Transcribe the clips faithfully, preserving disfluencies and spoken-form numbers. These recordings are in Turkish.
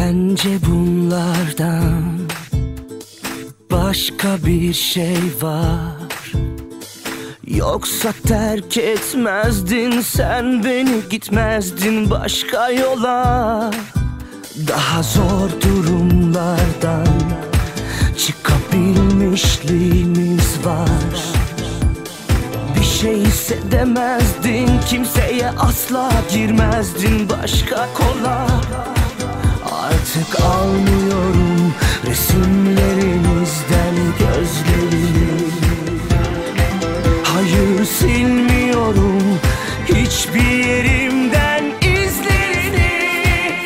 Bence bunlardan başka bir şey var. Yoksa terk etmezdin sen beni, gitmezdin başka yola. Daha zor durumlardan çıkabilmişliğimiz var. Bir şey hissedemezdin, kimseye asla girmezdin başka kola. Artık almıyorum resimlerinizden gözlerimi. Hayır, silmiyorum hiçbir yerimden izlerini.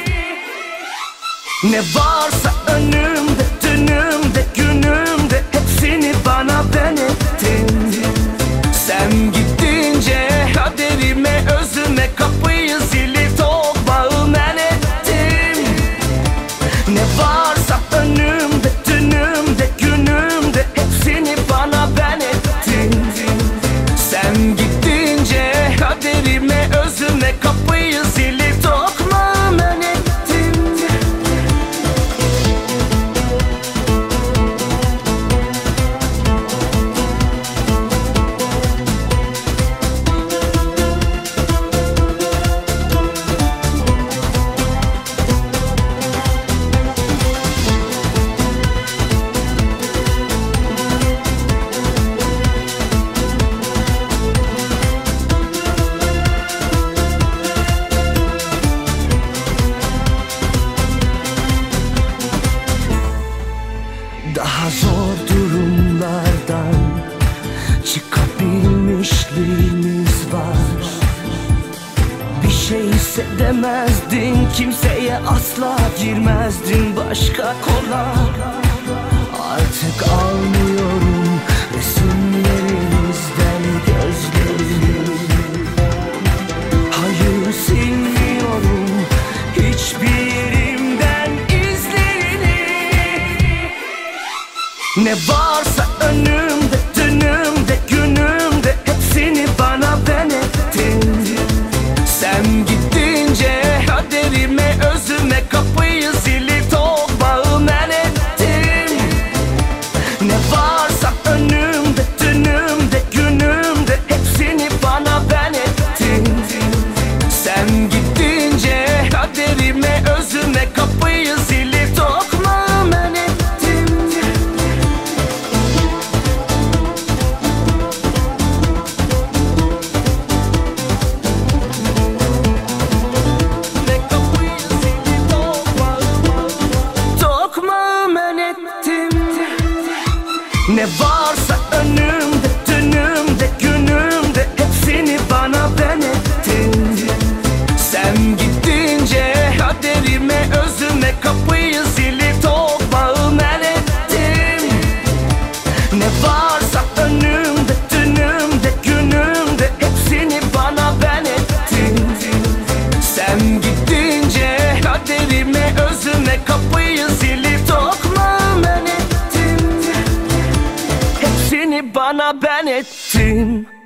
Ne varsa önümde, dünümde, günümde hepsini bana ben ettin. Sen gidince kaderime, özüme kapıyı zili tokmağı men ettim. Ne varsa önümde, dünümde, günümde hepsini bana ben ettin. Sen gidince kaderime, özüme kapıyı zili tokmağı men ettim. Daha zor durumlardan çıkabilmişliğimiz var. Bir şey hissedemezdin, kimseye asla girmezdin başka kola. Artık almıyorum resimlerinizden gözlerimi. Hayır, silmiyorum hiçbir yerimden izlerini. Ne varsa önümde, dünümde, günümde hepsini bana ben ettin. Sen gidince kaderime, özüme kapıyı zili tokmağı men ettin. Ne varsa önümde, dünümde, günümde hepsini bana ben ettin. Sen gidince kaderime, özüme kapıyı zili tokmağı men ettin. Ne varsa önümde, dünümde, günümde hepsini bana ben ettin. Sen gidince kaderime, özüme kapıyı zili tokmağı men ettin. Ne varsa önümde, dünümde, günümde hepsini bana ben ettin. Sen gidince kaderime, özüme kapıyı zili tokmağı men ettin. Bana ben ettin.